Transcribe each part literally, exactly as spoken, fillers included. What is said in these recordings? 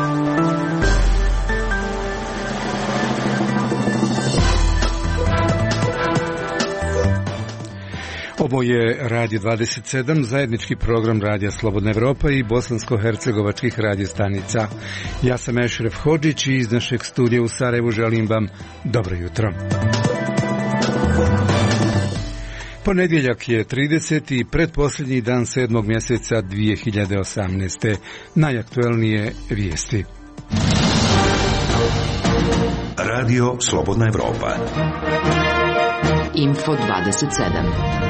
Ovo je Radio dvadeset sedam, zajednički program Radija Slobodna Evropa i bosansko-hercegovačkih radiostanica. Ja sam Ešref Hodžić i iz našeg studija u Sarajevu želim vam dobro jutro. Ponedjeljak je trideseti i pretposljednji dan sedmog mjeseca dvije hiljade osamnaeste. Najaktuelnije vijesti. Radio Slobodna Evropa. Info dvadeset sedam.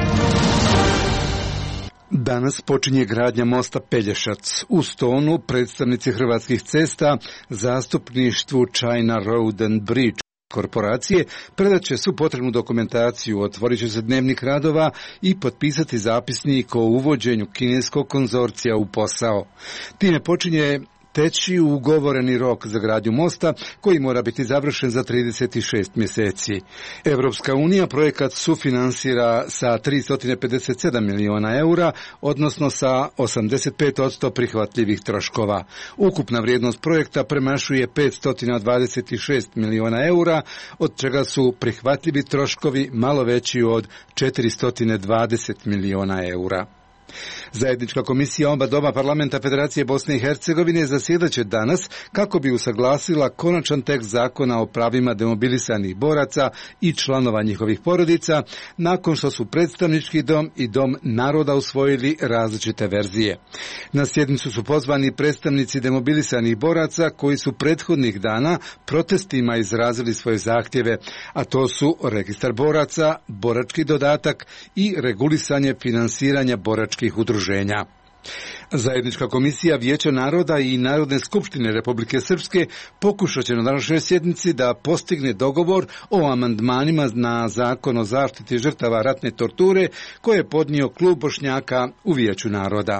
Danas počinje gradnja mosta Pelješac. U Stonu predstavnici Hrvatskih cesta zastupništvu China Road and Bridge korporacije predat će su potrebnu dokumentaciju, otvorit će se dnevnik radova i potpisati zapisnik o uvođenju kineskog konzorcija u posao. Time počinje teći ugovoreni rok za gradnju mosta koji mora biti završen za trideset šest mjeseci. Evropska unija projekat sufinansira sa tristo pedeset sedam miliona eura, odnosno sa osamdeset pet posto prihvatljivih troškova. Ukupna vrijednost projekta premašuje petsto dvadeset šest miliona eura, od čega su prihvatljivi troškovi malo veći od četiristo dvadeset miliona eura. Zajednička komisija oba doma parlamenta Federacije Bosne i Hercegovine zasjedaće danas kako bi usaglasila konačan tekst zakona o pravima demobilisanih boraca i članova njihovih porodica, nakon što su predstavnički dom i dom naroda usvojili različite verzije. Na sjednicu su pozvani predstavnici demobilisanih boraca koji su prethodnih dana protestima izrazili svoje zahtjeve, a to su registar boraca, borački dodatak i regulisanje finansiranja boračkih udruženja. Zajednička komisija Vijeća naroda i Narodne skupštine Republike Srpske pokušat će na današnjoj sjednici da postigne dogovor o amandmanima na zakon o zaštiti žrtava ratne torture koje je podnio klub Bošnjaka u Vijeću naroda.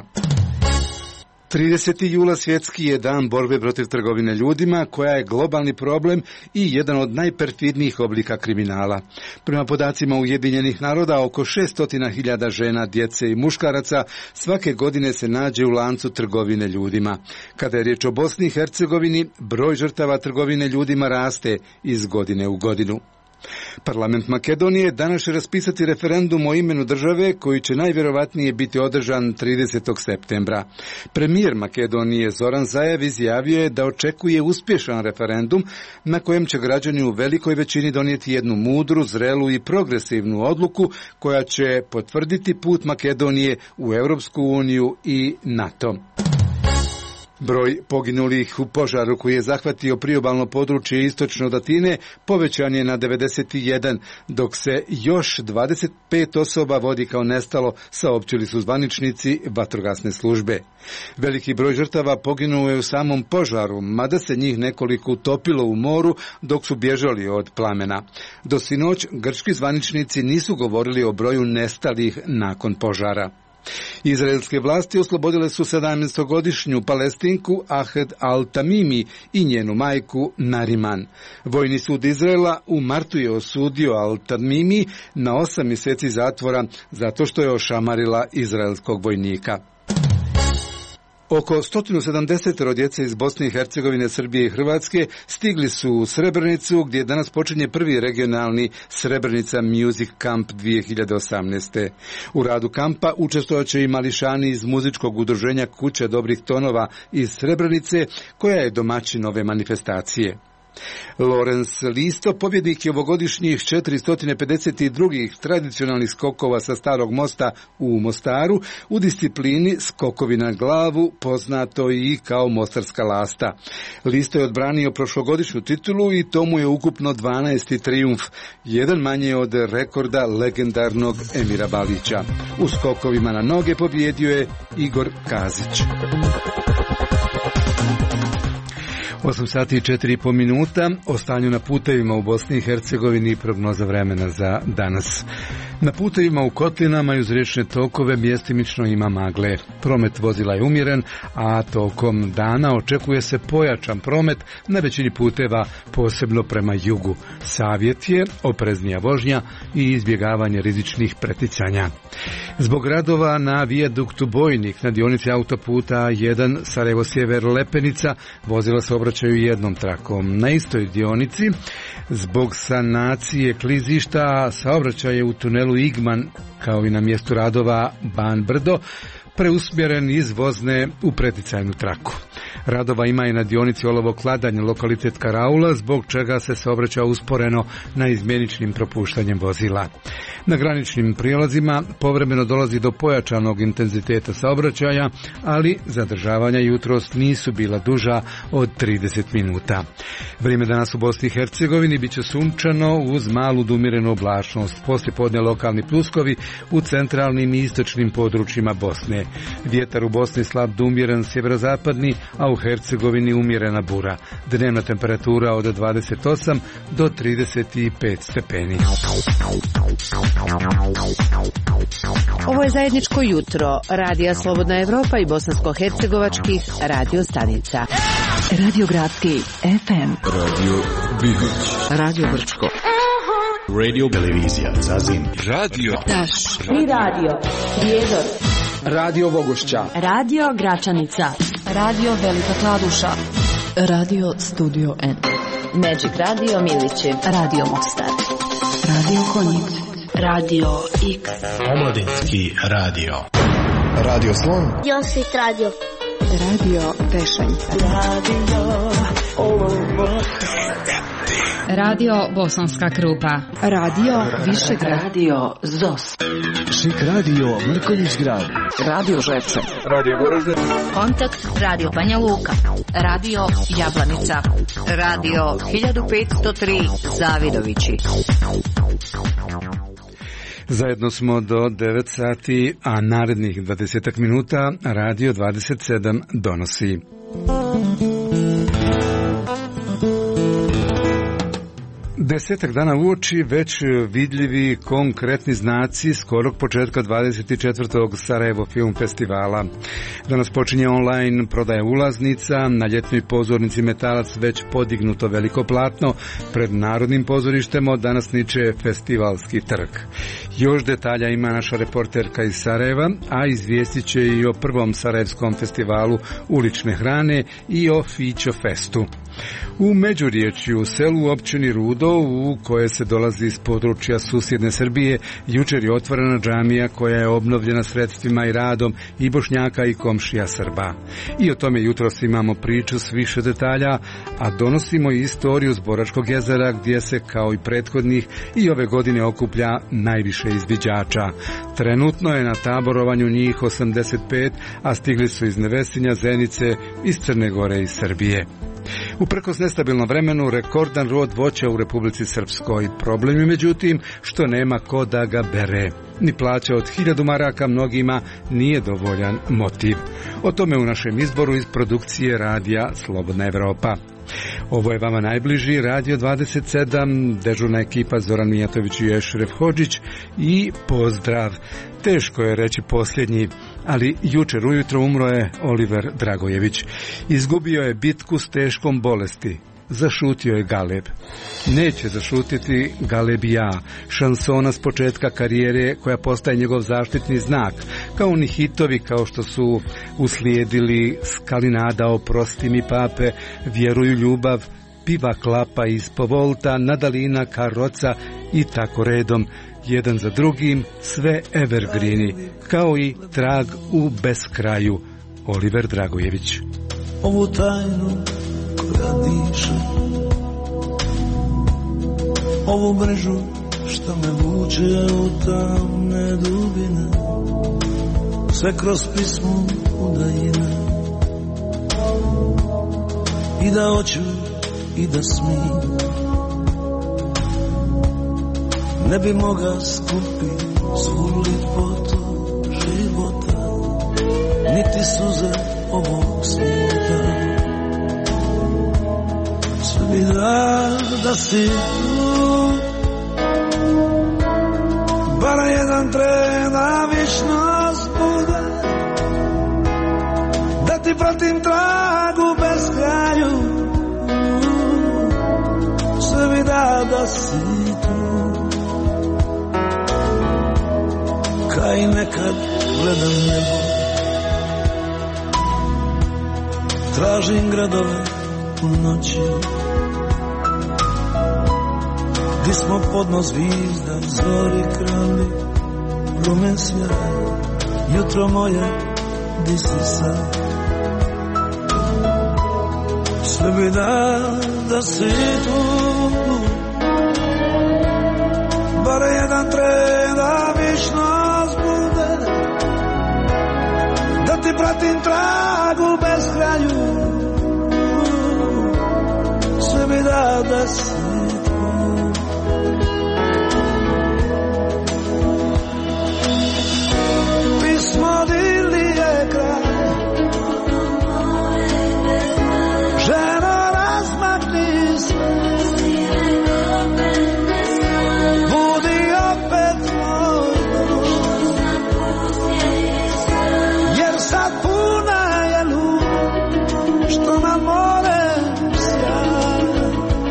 trideseti jula svjetski je dan borbe protiv trgovine ljudima, koja je globalni problem i jedan od najperfidnijih oblika kriminala. Prema podacima Ujedinjenih naroda, oko šesto hiljada žena, djece i muškaraca svake godine se nađe u lancu trgovine ljudima. Kada je riječ o Bosni i Hercegovini, broj žrtava trgovine ljudima raste iz godine u godinu. Parlament Makedonije danas će raspisati referendum o imenu države koji će najvjerovatnije biti održan tridesetog septembra. Premijer Makedonije Zoran Zaev izjavio je da očekuje uspješan referendum na kojem će građani u velikoj većini donijeti jednu mudru, zrelu i progresivnu odluku koja će potvrditi put Makedonije u Europsku uniju i NATO. Broj poginulih u požaru koji je zahvatio priobalno područje istočno od Atine povećan je na devedeset jedan, dok se još dvadeset pet osoba vodi kao nestalo, saopćili su zvaničnici vatrogasne službe. Veliki broj žrtava poginuo je u samom požaru, mada se njih nekoliko utopilo u moru dok su bježali od plamena. Do sinoć grčki zvaničnici nisu govorili o broju nestalih nakon požara. Izraelske vlasti oslobodile su sedamnaestogodišnju Palestinku Ahed Al-Tamimi i njenu majku Nariman. Vojni sud Izraela u martu je osudio Al-Tamimi na osam mjeseci zatvora zato što je ošamarila izraelskog vojnika. Oko sto sedamdeset djece iz Bosne i Hercegovine, Srbije i Hrvatske stigli su u Srebrenicu, gdje danas počinje prvi regionalni Srebrenica Music Camp dvije hiljade osamnaeste. U radu kampa učestvovat će i mališani iz muzičkog udruženja Kuća dobrih tonova iz Srebrenice, koja je domaćin ove manifestacije. Lorenz Listo, pobjednik je ovogodišnjih četiristo pedeset dva tradicionalnih skokova sa Starog mosta u Mostaru u disciplini skokovi na glavu, poznato i kao mostarska lasta. Listo je odbranio prošlogodišnju titulu i to mu je ukupno dvanaesti trijumf, jedan manje od rekorda legendarnog Emira Balića. U skokovima na noge pobjedio je Igor Kazić. osam sati i četiri i pol minuta, o stanju na putevima u Bosni i Hercegovini i prognoza vremena za danas. Na putevima u kotlinama i uz riječne tokove mjestimično ima magle. Promet vozila je umjeren, a tokom dana očekuje se pojačan promet na većini puteva, posebno prema jugu. Savjet je opreznija vožnja i izbjegavanje rizičnih preticanja. Zbog radova na vijaduktu Bojnik na dionici autoputa jedan Sarajevo-Sjever Lepenica vozila se obraćaju jednom trakom. Na istoj dionici zbog sanacije klizišta saobraćaj je u tunelu Igman kao i na mjestu radova Ban Brdo preusmjeren iz vozne u preticajnu traku. Radova ima i na dionici Olovo Kladanje, lokalitet Karaula, zbog čega se saobraća usporeno na izmjeničnim propuštanjem vozila. Na graničnim prijelazima povremeno dolazi do pojačanog intenziteta saobraćaja, ali zadržavanja jutros nisu bila duža od trideset minuta. Vrijeme danas u Bosni i Hercegovini bit će sunčano uz malu do umjerenu oblačnost. Poslijepodne lokalni pluskovi u centralnim i istočnim područjima Bosne. Vjetar u Bosni slab do umjeren sjeverozapadni, a u Hercegovini umjerena bura. Dnevna temperatura od dvadeset osam do trideset pet stepeni. Ovo je zajedničko jutro Radija Slobodna Evropa i bosansko-hercegovačkih radio stanica. Radio Gradski F M, Radio Bihać, Radio Brčko, Radio Televizija Zazim, Radio Taš i Radio Prijedor, Radio Bogošća, Radio Gračanica, Radio Velika Kladuša, Radio Studio N, Magic Radio Milići, Radio Mostar, Radio Konjic, Radio X, Omladinski radio, Radio Slon, Josit Radio, Radio Tešanj, Radio Radio Bosanska Krupa, Radio Višegrad, Radio Zos, Šik Radio Mrkonjić Grad, Radio Žepče, Radio Goražde, Kontakt Radio Banja Luka, Radio Jablanica, Radio hiljadu petsto tri Zavidovići. Zajedno smo do devet sati, a narednih dvadeset minuta Radio dvadeset sedam donosi. Desetak dana uoči već vidljivi konkretni znaci skorog početka dvadeset četvrtog Sarajevo Film Festivala. Danas počinje online prodaja ulaznica, na ljetnoj pozornici Metalac već podignuto veliko platno, pred Narodnim pozorištem od danas niče festivalski trg. Još detalja ima naša reporterka iz Sarajeva, a izvijestit će i o prvom Sarajevskom festivalu ulične hrane i o Fićo Festu. U Međuriječju, u selu u općini Rudo, u koje se dolazi iz područja susjedne Srbije, jučer je otvorena džamija koja je obnovljena sredstvima i radom i Bošnjaka i komšija Srba. I o tome jutros imamo priču s više detalja, a donosimo i istoriju Zboračkog jezera gdje se kao i prethodnih i ove godine okuplja najviše izviđača. Trenutno je na taborovanju njih osamdeset pet, a stigli su iz Nevesinja, Zenice, iz Crne Gore i Srbije. Uprkos nestabilnom vremenu, rekordan rod voća u Republici Srpskoj. Problem je međutim što nema ko da ga bere. Ni plaća od hiljadu maraka mnogima nije dovoljan motiv. O tome u našem izboru iz produkcije radija Slobodna Evropa. Ovo je vama najbliži Radio dvadeset sedam, dežurna ekipa Zoran Mijatović i Ešref Hodžić i pozdrav. Teško je reći posljednji, ali jučer ujutro umro je Oliver Dragojević. Izgubio je bitku s teškom bolesti. Zašutio je Galeb. Neće zašutiti Galeb i ja, šansona s početka karijere koja postaje njegov zaštitni znak, kao ni hitovi kao što su uslijedili Skalinada, Oprosti mi pape, Vjeruju ljubav, Piva klapa iz Povolta, Nadalina, Karoca i tako redom, jedan za drugim, sve evergreeni, kao i Trag u beskraju. Oliver Dragojević. Ovu tajnu koja diše, ovu mrežu što me vuče u tamne dubine, sve kroz pismu udaljine, i da hoću i da smijem, ne bi mogao skupiti svu lipotu života, niti suze ovog svijeta. Sve bi da, da si tu, bara jedan tren da vičnost bude, da ti pratim tragu bez kraju, sve mi da da si tu. Kaj nekad gledam nebo, tražim gradove u noći, gdje smo podno zvizda, zori krali, rumen sjaj, jutro moje, di si sad. Sve bi da, da si tu, bar jedan tren da vičnost bude, da ti pratim tragu bez kraju, sve bi da, da si tu. Pismo dili je kraj, ženo razmakni se, budi opet moj dom, jer sad puna je ljubav, što na more sjaj.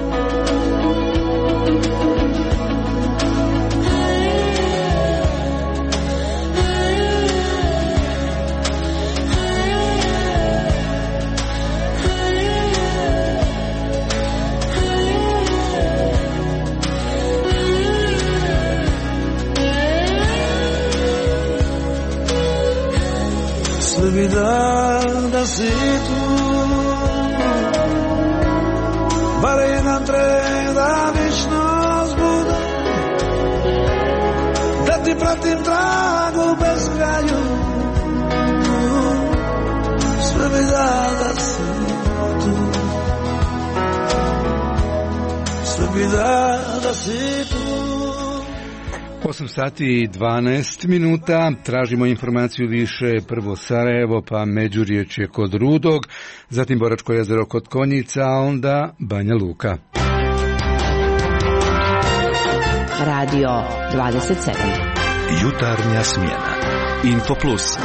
Sve bi da, da si tu, bar jedan tren da vičnost bude, da ti pratim tragu bez kraju, sve bi da, da si tu, sve bi da, da si tu. osam sati i dvanaest minuta, tražimo informaciju više, prvo Sarajevo, pa Međuriječje kod Rudog, zatim Boračko jezero kod Konjica, a onda Banja Luka. Radio dvadeset sedam. Jutarnja smjena. Info Plus.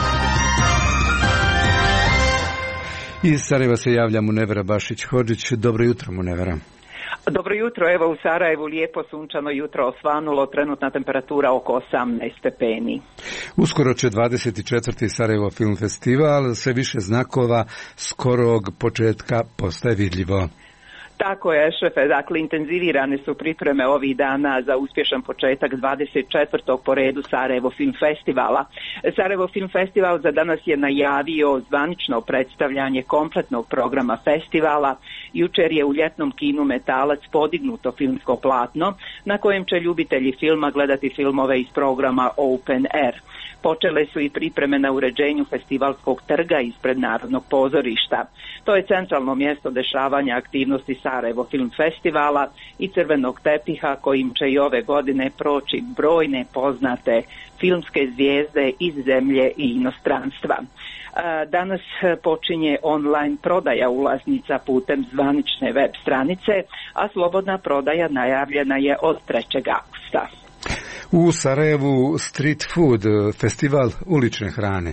Iz Sarajeva se javlja Munevera Bašić-Hodžić. Dobro jutro, Munevera. Dobro jutro, evo u Sarajevu lijepo sunčano jutro osvanulo, trenutna temperatura oko osamnaest stepeni. Uskoro će dvadeset četvrti Sarajevo Film Festival, sve više znakova skorog početka postaje vidljivo. Tako je, šefe, dakle intenzivirane su pripreme ovih dana za uspješan početak dvadeset četvrtog po redu Sarajevo Film Festivala. Sarajevo Film Festival za danas je najavio zvanično predstavljanje kompletnog programa festivala. Jučer je u ljetnom kinu Metalac podignuto filmsko platno na kojem će ljubitelji filma gledati filmove iz programa Open Air. Počele su i pripreme na uređenju festivalskog trga ispred Narodnog pozorišta. To je centralno mjesto dešavanja aktivnosti Sarajevo Film Festivala i crvenog tepiha kojim će i ove godine proći brojne poznate filmske zvijezde iz zemlje i inostranstva. Danas počinje online prodaja ulaznica putem zvanične web stranice, a slobodna prodaja najavljena je od trećeg augusta. U Sarajevu Street Food, festival ulične hrane.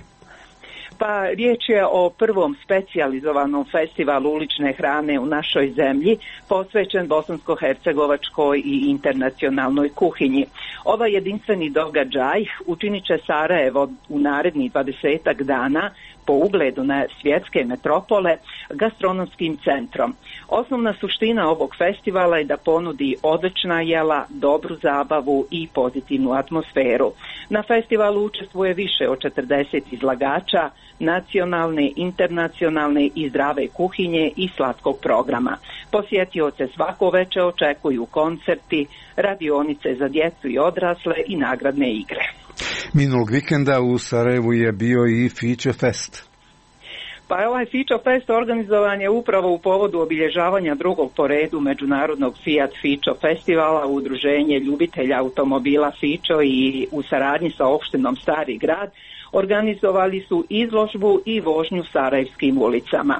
Pa riječ je o prvom specijalizovanom festivalu ulične hrane u našoj zemlji, posvećen bosansko-hercegovačkoj i internacionalnoj kuhinji. Ovaj jedinstveni događaj učinit će Sarajevo u narednih dvadesetak dana po ugledu na svjetske metropole gastronomskim centrom. Osnovna suština ovog festivala je da ponudi odlična jela, dobru zabavu i pozitivnu atmosferu. Na festivalu učestvuje više od četrdeset izlagača nacionalne, internacionalne i zdrave kuhinje i slatkog programa. Posjetioce svako veče očekuju koncerti, radionice za djecu i odrasle i nagradne igre. Minulog vikenda u Sarajevu je bio i Fiće Fest. Pa ovaj Fićo Fest organizovan je upravo u povodu obilježavanja drugog po redu međunarodnog Fiat Fićo festivala, udruženje ljubitelja automobila Fićo i u saradnji sa opštinom Stari Grad organizovali su izložbu i vožnju sarajevskim ulicama.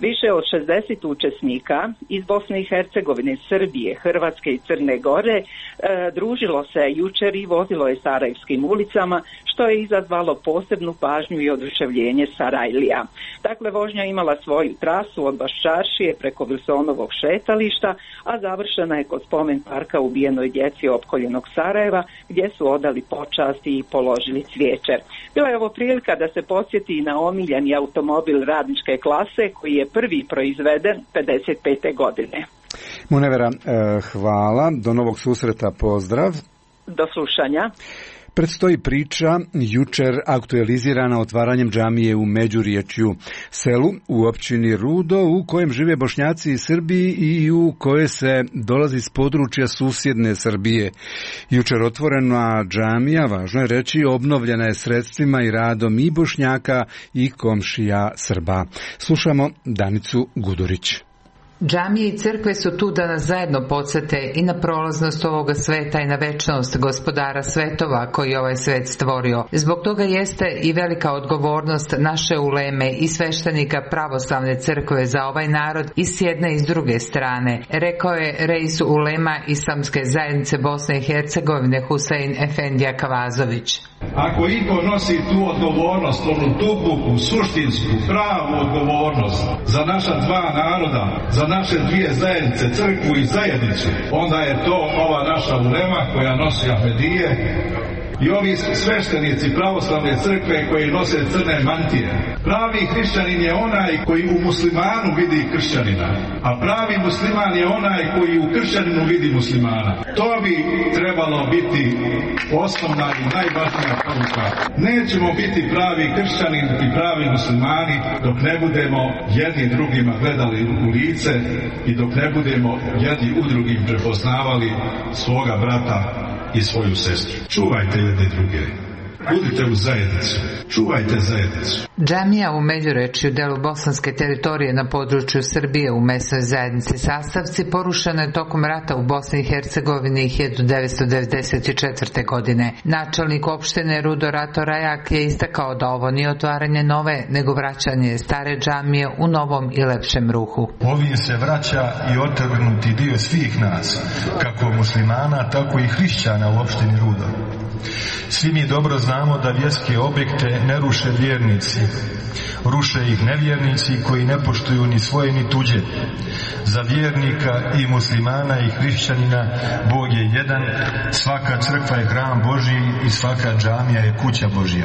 Više od šezdeset učesnika iz Bosne i Hercegovine, Srbije, Hrvatske i Crne Gore e, družilo se jučer i vozilo je sarajevskim ulicama, što je izazvalo posebnu pažnju i oduševljenje Sarajlija. Dakle, vožnja imala svoju trasu od Baščaršije preko Wilsonovog šetališta, a završena je kod spomen parka ubijenoj djeci opkoljenog Sarajeva, gdje su odali počasti i položili cvijeće. Bila je ovo prilika da se podsjeti na omiljeni automobil radničke klase koji je prvi proizveden pedeset pete godine. Munevera, hvala. Do novog susreta, pozdrav. Do slušanja. Predstoji priča jučer aktualizirana otvaranjem džamije u Međuriječju, selu u općini Rudo u kojem žive Bošnjaci iz Srbiji i u koje se dolazi s područja susjedne Srbije. Jučer otvorena džamija, važno je reći, obnovljena je sredstvima i radom i Bošnjaka i komšija Srba. Slušamo Danicu Gudurić. Džamije i crkve su tu da nas zajedno podsjete i na prolaznost ovoga sveta i na večnost gospodara svetova koji ovaj svet stvorio. Zbog toga jeste i velika odgovornost naše uleme i sveštenika pravoslavne crkve za ovaj narod i s jedne i s druge strane, rekao je reis ulema Islamske zajednice Bosne i Hercegovine Husein Efendija Kavazović. Ako iko nosi tu odgovornost, onu duboku, suštinsku, pravu odgovornost za naša dva naroda, za naše dvije zajednice, crkvu i zajednicu, onda je to ova naša ulema koja nosi Ahmedije i ovi sveštenici pravoslavne crkve koji nose crne mantije. Pravi hrišćanin je onaj koji u muslimanu vidi kršćanina, a pravi musliman je onaj koji u kršćaninu vidi muslimana. To bi trebalo biti osnovna i najvažnija poruka. Nećemo biti pravi kršćanin i pravi muslimani dok ne budemo jedni drugima gledali u lice i dok ne budemo jedni u drugim prepoznavali svoga brata i svoju sestru. Čuvajte jedne druge. Budite u zajednicu. Čuvajte zajednicu. Džamija u Međurečju, delu bosanske teritorije na području Srbije u mesnoj zajednici Sastavci, porušena je tokom rata u Bosni i Hercegovini hiljadu devetsto devedeset četvrte. godine. Načelnik opštine Rudo Rato Rajak je istakao da ovo nije otvaranje nove, nego vraćanje stare džamije u novom i lepšem ruhu. Ovim se vraća i otrgnuti dio svih nas, kako muslimana, tako i hrišćana u opštini Rudo. Svi mi dobro znamo da vjerske objekte ne ruše vjernici. Ruše ih nevjernici koji ne poštuju ni svoje ni tuđe. Za vjernika i muslimana i hrišćanina Bog je jedan, svaka crkva je hram Božji i svaka džamija je kuća Božja.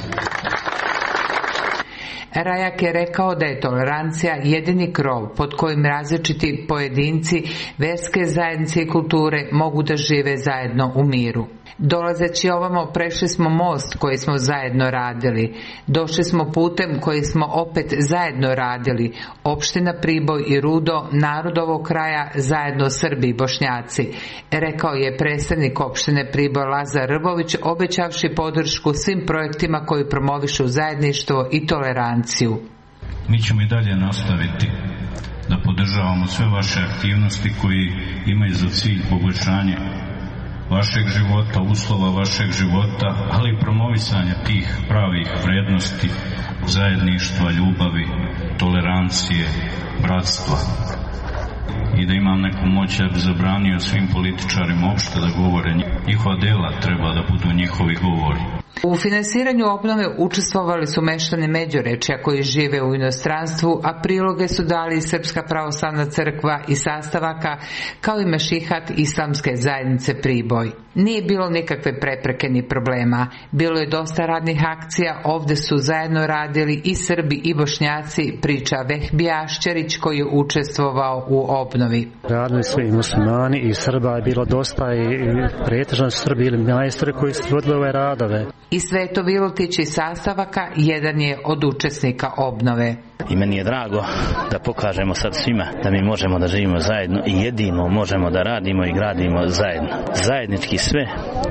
Rajak je rekao da je tolerancija jedini krov pod kojim različiti pojedinci, verske zajednice i kulture mogu da žive zajedno u miru. Dolazeći ovamo prešli smo most koji smo zajedno radili. Došli smo putem koji smo opet zajedno radili. Opština Priboj i Rudo, narod ovog kraja, zajedno Srbi i Bošnjaci. Rekao je predstavnik opštine Priboj Lazar Rbović, obećavši podršku svim projektima koji promovišu zajedništvo i toleranciju. Mi ćemo i dalje nastaviti da podržavamo sve vaše aktivnosti koji imaju za cilj poboljšanje vašeg života, uslova vašeg života, ali i promovisanja tih pravih vrednosti, zajedništva, ljubavi, tolerancije, bratstva. I da imam neku moć, ja bi zabranio svim političarima uopšte da govore. Njihova dela treba da budu njihovi govori. U finansiranju obnove učestvovali su meštani Međurečja koji žive u inostranstvu, a priloge su dali Srpska pravoslavna crkva i Sastavaka, kao i Mešihat Islamske zajednice Priboj. Nije bilo nikakve prepreke ni problema. Bilo je dosta radnih akcija, ovde su zajedno radili i Srbi i Bošnjaci, priča Vehbi Ašćerić koji je učestvovao u obnovi. Radili su i muslimani i Srba je bilo dosta i pretežno su Srbi ili majstori koji su vodili ove radove. I Sveto Vilutić iz Sastavaka jedan je od učesnika obnove. I meni je drago da pokažemo sad svima da mi možemo da živimo zajedno i jedino možemo da radimo i gradimo zajedno. Zajednički sve,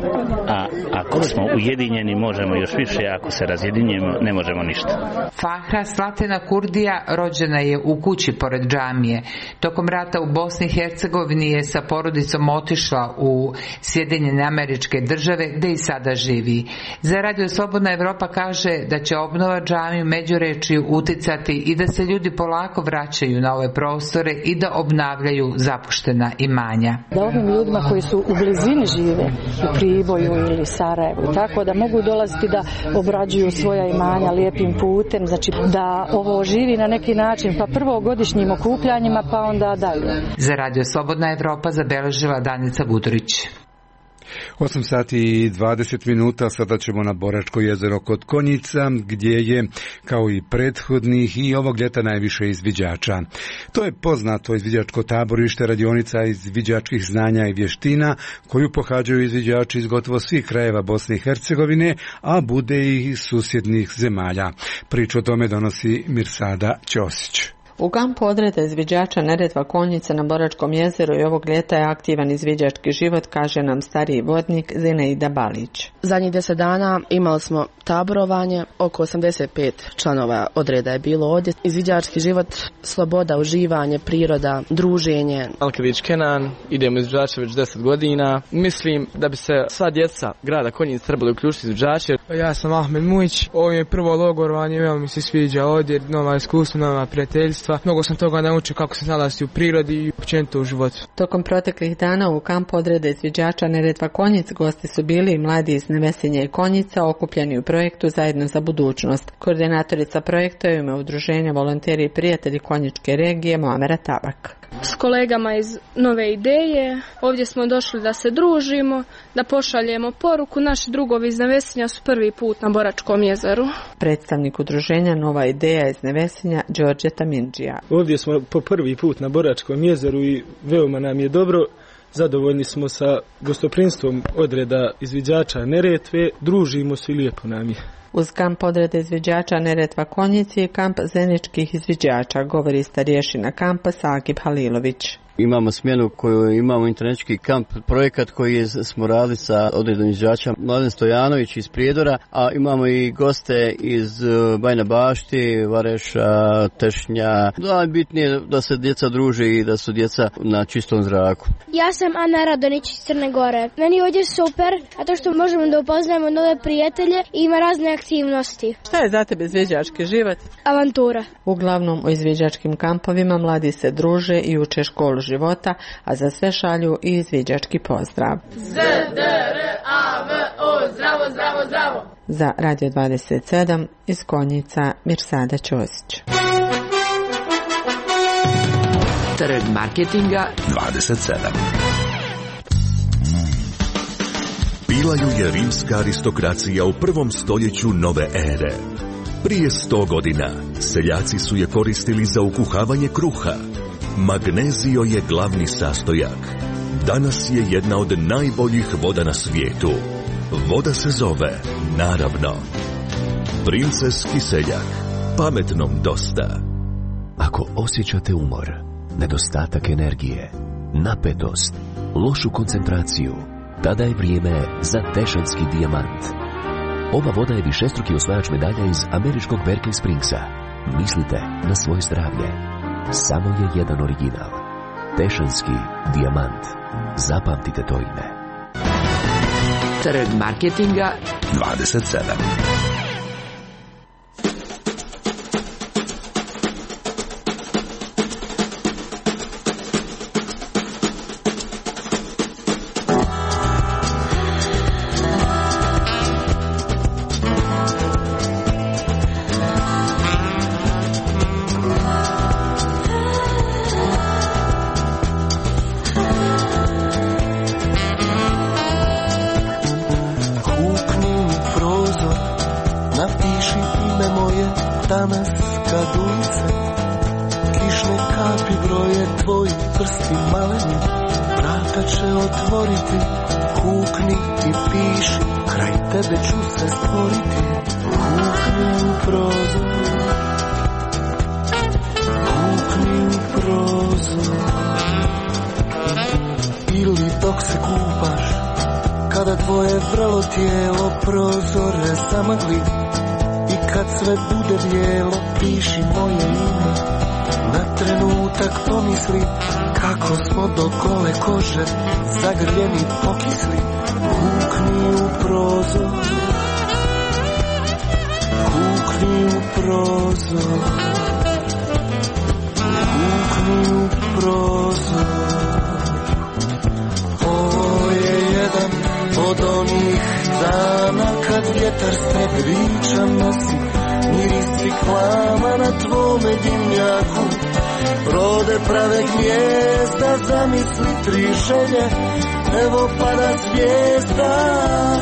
a ako smo ujedinjeni možemo još više, ako se razjedinjemo ne možemo ništa. Fahra Slatina Kurdija rođena je u kući pored džamije. Tokom rata u Bosni i Hercegovini je sa porodicom otišla u Sjedinjene Američke Države, gde i sada živi. Za Radio Slobodna Evropa kaže da će obnova džamije u Međurečju uticati nastaviti i da se ljudi polako vraćaju na ove prostore i da obnavljaju zapuštena imanja. Da ovim ljudima koji su u blizini žive, u Priboju ili Sarajevu, tako da mogu dolaziti da obrađuju svoja imanja lijepim putem, znači da ovo živi na neki način, pa prvo godišnjim okupljanjima, pa onda dalje. Za Radio Slobodna Evropa zabeležila Danica Gudurić. osam sati i dvadeset minuta, sada ćemo na Boračko jezero kod Konjica, gdje je, kao i prethodnih, i ovog ljeta najviše izviđača. To je poznato izviđačko taborište, radionica izviđačkih znanja i vještina, koju pohađaju izviđači iz gotovo svih krajeva Bosne i Hercegovine, a bude i iz susjednih zemalja. Priču o tome donosi Mirsada Ćosić. U kampu odreda izviđača Neretva Konjica na Boračkom jezeru i ovog ljeta je aktivan izviđački život, kaže nam stariji vodnik Zineida Balić. Zadnjih deset dana imali smo taborovanje, oko osamdeset pet članova odreda je bilo ovdje. Izviđački život, sloboda, uživanje, priroda, druženje. Alkević Kenan, idemo izviđače već deset godina. Mislim da bi se sva djeca grada Konjic trebali uključiti izviđače. Ja sam Ahmed Mujić, ovo je prvo logorovanje, veoma mi se sviđa ovdje, nova iskustva, nova prijateljstva. Mnogo sam toga naučio kako se nalaziti u prirodi i općenito u životu. Tokom proteklih dana u kampu odreda izviđača Neretva Konjic gosti su bili i mladi iz Nevesinje i Konjica okupljeni u projektu Zajedno za budućnost. Koordinatorica projekta je u ime udruženja Volonteri i prijatelji Konjičke regije Muamera Tabak. S kolegama iz Nove ideje ovdje smo došli da se družimo, da pošaljemo poruku. Naši drugovi iz Nevesinja su prvi put na Boračkom jezeru. Predstavnik udruženja Nova ideja iz Nevesinja Đorđe Tamindžija. Ovdje smo po prvi put na Boračkom jezeru i veoma nam je dobro. Zadovoljni smo sa gostoprinstvom odreda izviđača Neretve, družimo se i lijepo nam je. Uz kamp odreda izviđača Neretva Konjici je kamp zeničkih izviđača, govori starješina kampa Sakib Halilović. Imamo smjenu koju imamo internetski kamp, projekat koji je, smo radili sa odredom izviđača Mladen Stojanović iz Prijedora, a imamo i goste iz Bajne Bašti, Vareša, Tešnja. Najbitnije da se djeca druže i da su djeca na čistom zraku. Ja sam Ana Radonić iz Crne Gore. Meni je ovdje super, a to što možemo da upoznajemo nove prijatelje i ima razne aktivnosti. Šta je za tebe izviđački život? Avantura. Uglavnom u izviđačkim kampovima mladi se druže i uče školu života, a za sve šalju i izviđački pozdrav. Z, D, R, A, V, O, zdravo, zdravo, zdravo. Za Radio dvadeset sedam iz Konjica Mirsada Ćosić. Trg marketinga dvadeset sedam. Bila ju je rimska aristokracija u prvom stoljeću nove ere. Prije sto godina seljaci su je koristili za ukuhavanje kruha. Magnezio je glavni sastojak. Danas je jedna od najboljih voda na svijetu. Voda se zove, naravno, Princeski seljak. Pametnom dosta. Ako osjećate umor, nedostatak energije, napetost, lošu koncentraciju, tada je vrijeme za Tešanski dijamant. Ova voda je višestruki osvajač medalja iz američkog Berkeley Springsa. Mislite na svoje zdravlje. Samo je jedan original. Tešanski dijamant. Zapamtite to ime. Trg marketinga dvadeset sedam. Zagrljeni pokisli, kukni u prozor, kukni u prozor. Kukni u prozor. Ovo je jedan od onih dana kad vjetar strebe vičan nosi miris ciklama na tvome dimnjaku. Rode prave gnjezda, zamisli tri želje, evo pada zvijezda.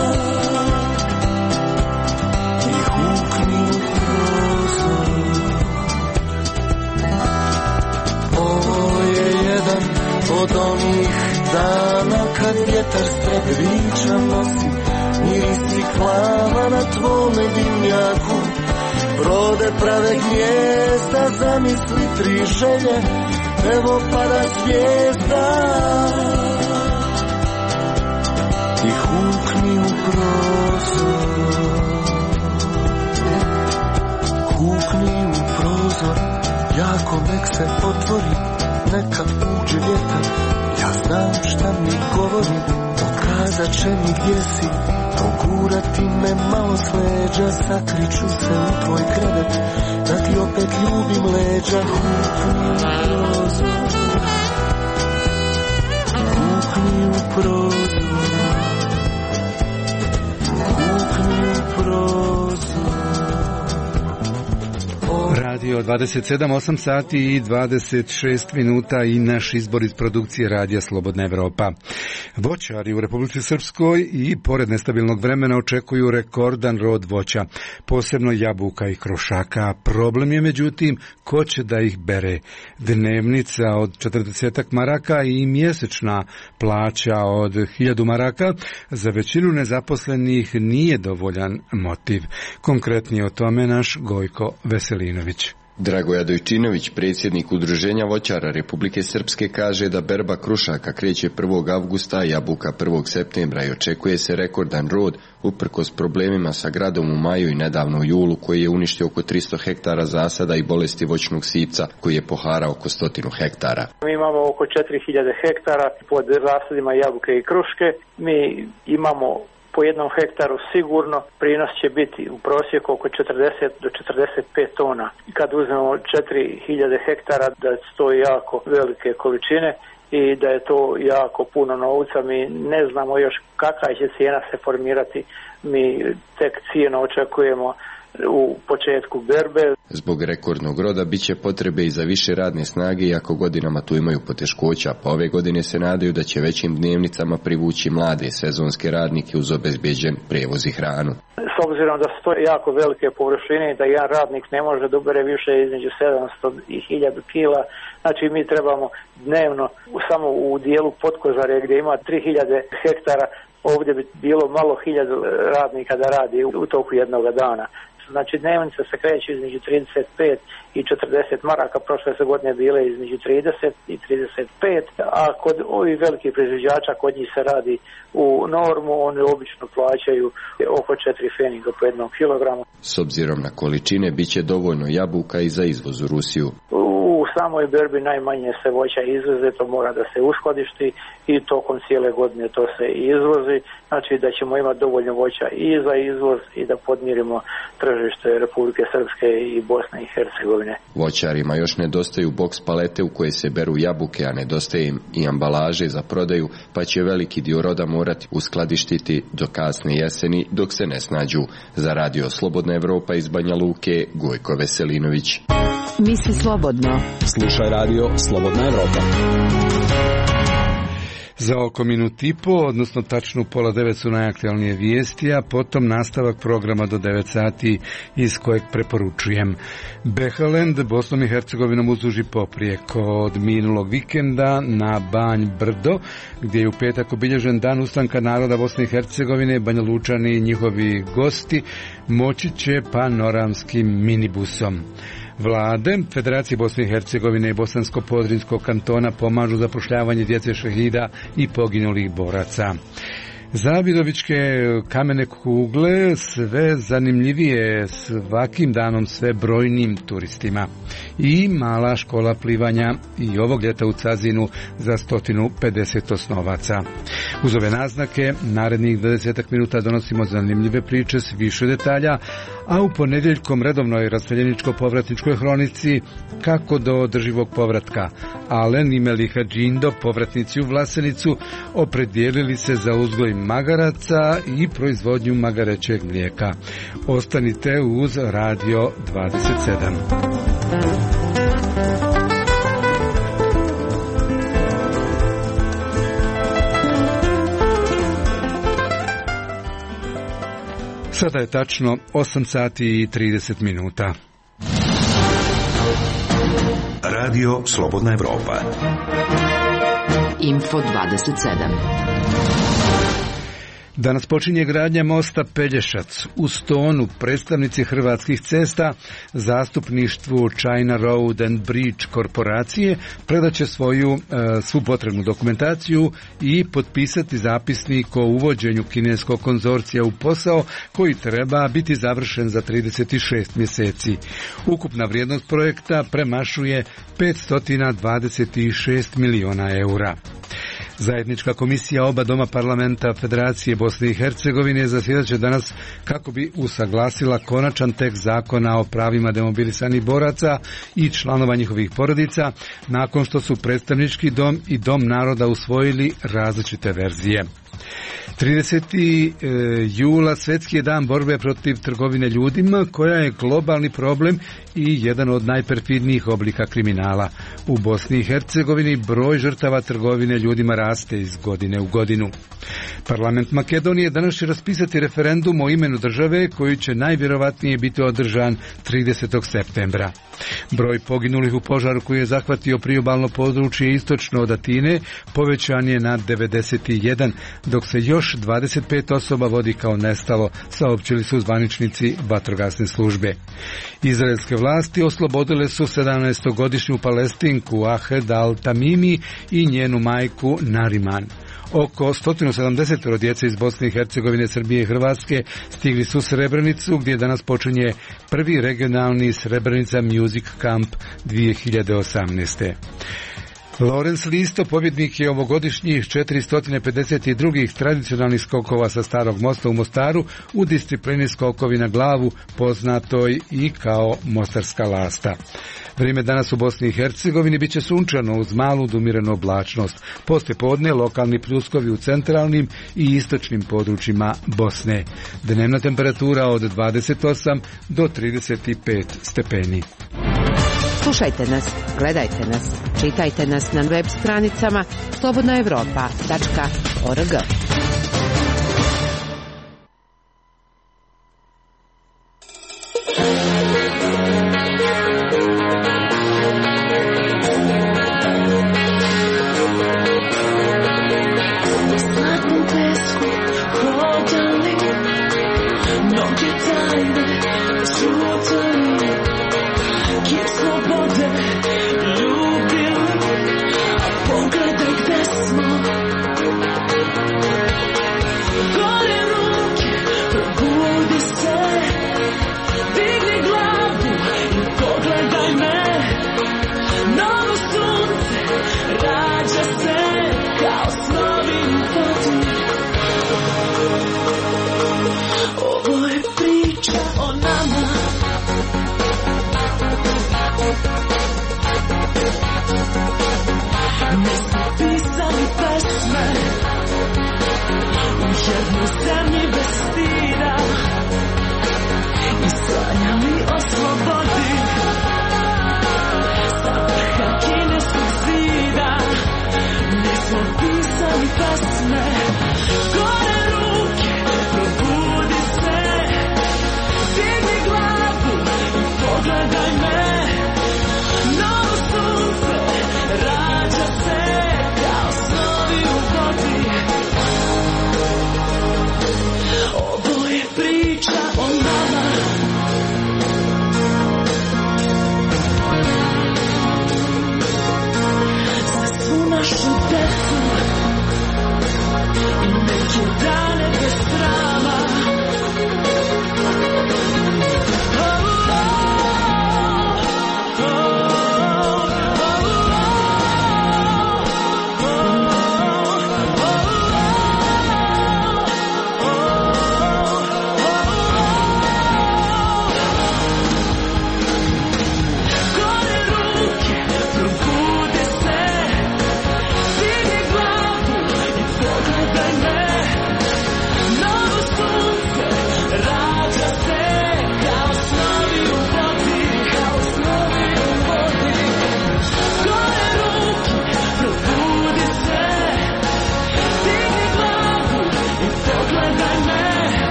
I hukni u prozor. Ovo je jedan od onih dana kad vjetar strebe vičan nosi miris ciklama na tvome dimnjaku. Rode prave gnjezda, zamisli tri želje, evo pada zvijezda. I hukni u prozor. Hukni u prozor, jako nek se otvori, neka uđe vjetar. Ja znam šta mi govori, pokazat će mi gdje si. Pogurati me malo s leđa, sakriću se u tvoj krevet, da ti opet ljubim leđa. Hukni u prozor. Hukni u prozor. Hukni u prozor. Radio dvadeset sedam, osam sati i dvadeset šest minuta i naš izbor iz produkcije Radija Slobodna Evropa. Voćari u Republici Srpskoj i pored nestabilnog vremena očekuju rekordan rod voća, posebno jabuka i krušaka. Problem je međutim ko će da ih bere. Dnevnica od četrdesetak maraka i mjesečna plaća od hiljadu maraka za većinu nezaposlenih nije dovoljan motiv. Konkretnije o tome naš Gojko Veselinović. Dragoja Dojčinović, predsjednik Udruženja voćara Republike Srpske, kaže da berba krušaka kreće prvog avgusta, jabuka prvog septembra i očekuje se rekordan rod uprkos problemima sa gradom u maju i nedavno u julu koji je uništio oko tristo hektara zasada i bolesti voćnog sipca koji je poharao oko stotinu hektara. Mi imamo oko četiri hiljade hektara pod zasadima jabuke i kruške. Mi imamo po jednom hektaru sigurno prinos će biti u prosjeku oko četrdeset do četrdeset pet tona. Kad uzmemo četiri hiljade hektara, da su to jako velike količine i da je to jako puno novca. Mi ne znamo još kakva će cijena se formirati. Mi tek cijenu očekujemo u početku berbe. Zbog rekordnog roda bit će potrebe i za više radne snage, iako godinama tu imaju poteškoća, pa ove godine se nadaju da će većim dnevnicama privući mlade sezonske radnike uz obezbeđen prijevoz i hranu. S obzirom da su to jako velike površine i da jedan radnik ne može da ubere više između sedamsto i hiljadu kila, znači mi trebamo dnevno samo u dijelu Potkožare gdje ima tri hiljade hektara, ovdje bi bilo malo hiljadu radnika da radi u toku jednog dana. Znači dnevnica se kreće između trideset pet i četrdeset maraka, prošle su godine bile između trideset i trideset pet, a kod ovih velikih proizvođača kod njih se radi u normu, oni obično plaćaju oko četiri feninga po jednom kilogramu. S obzirom na količine bit će dovoljno jabuka i za izvoz u Rusiju. U samoj berbi najmanje se voća izveze, to mora da se uskladišti i tokom cijele godine to se izvozi, znači da ćemo imati dovoljno voća i za izvoz i da podmirimo tržište Republike Srpske i Bosne i Hercegovine. Voćarima još nedostaju boks palete u koje se beru jabuke, a nedostaje im i ambalaže za prodaju, pa će veliki dio roda morati uskladištiti do kasne jeseni dok se ne snađu. Za Radio Slobodna Evropa iz Banja Luke, Gojko Veselinović. Misli slobodno. Slušaj Radio Slobodna Evropa. Za oko minut i po, odnosno tačno pola devet su najaktualnije vijesti, a potom nastavak programa do devet sati iz kojeg preporučujem. Behalend, Bosnom i Hercegovinom uzduži poprijeko od minulog vikenda na Banj Brdo, gdje je u petak obilježen dan ustanka naroda Bosne i Hercegovine. Banja Lučani i njihovi gosti moći će panoramskim minibusom. Vlade Federacije Bosne i Hercegovine i Bosansko-Podrinjskog kantona pomažu zapošljavanje djece šehida i poginulih boraca. Zavidovićke kamene kugle sve zanimljivije, svakim danom sve brojnim turistima. I mala škola plivanja i ovog ljeta u Cazinu za sto pedeset osnovaca. Uz ove naznake, narednih dvadeset minuta donosimo zanimljive priče s više detalja, a u ponedjeljkom redovnoj raseljeničko-povratničkoj hronici kako do održivog povratka. Alen i Meliha Džindo, povratnici u Vlasenicu, opredijelili se za uzgoj magaraca i proizvodnju magarećeg mlijeka. Ostanite uz Radio dvadeset sedam. Sada je tačno osam sati i trideset minuta. Radio Slobodna Evropa. Info dvadeset sedam. Danas počinje gradnja mosta Pelješac. U Stonu predstavnici Hrvatskih cesta zastupništvu China Road and Bridge korporacije predaće svoju e, svu potrebnu dokumentaciju i potpisati zapisnik o uvođenju kineskog konzorcija u posao koji treba biti završen za trideset šest mjeseci. Ukupna vrijednost projekta premašuje petsto dvadeset šest miliona eura. Zajednička komisija oba doma parlamenta Federacije Bosne i Hercegovine zasjedat će danas kako bi usaglasila konačan tekst zakona o pravima demobilisanih boraca i članova njihovih porodica nakon što su predstavnički dom i dom naroda usvojili različite verzije. tridesetog jula svjetski je dan borbe protiv trgovine ljudima, koja je globalni problem i jedan od najperfidnijih oblika kriminala. U Bosni i Hercegovini broj žrtava trgovine ljudima raste iz godine u godinu. Parlament Makedonije danas će raspisati referendum o imenu države koji će najvjerovatnije biti održan tridesetog septembra. Broj poginulih u požaru koji je zahvatio priobalno područje istočno od Atine povećan je na devedeset jedan, dok se još dvadeset pet osoba vodi kao nestalo, saopćili su zvaničnici vatrogasne službe. Izraelske vlasti oslobodile su sedamnaestogodišnju Palestinku Ahed al-Tamimi i njenu majku Nariman. Oko sto sedamdeset djece iz Bosne i Hercegovine, Srbije i Hrvatske stigli su u Srebrenicu, gdje danas počinje prvi regionalni Srebrenica Music Camp dvije hiljade osamnaeste. Lorenz Listo, pobjednik je ovogodišnjih četiristo pedeset dva tradicionalnih skokova sa Starog mosta u Mostaru u disciplini skokovi na glavu, poznatoj i kao Mostarska lasta. Vrijeme danas u Bosni i Hercegovini bit će sunčano uz malu umirenu oblačnost. Poslije podne lokalni pljuskovi u centralnim i istočnim područjima Bosne. Dnevna temperatura od dvadeset osam do trideset pet stepeni. Slušajte nas, gledajte nas, čitajte nas na web stranicama slobodna evropa tačka org.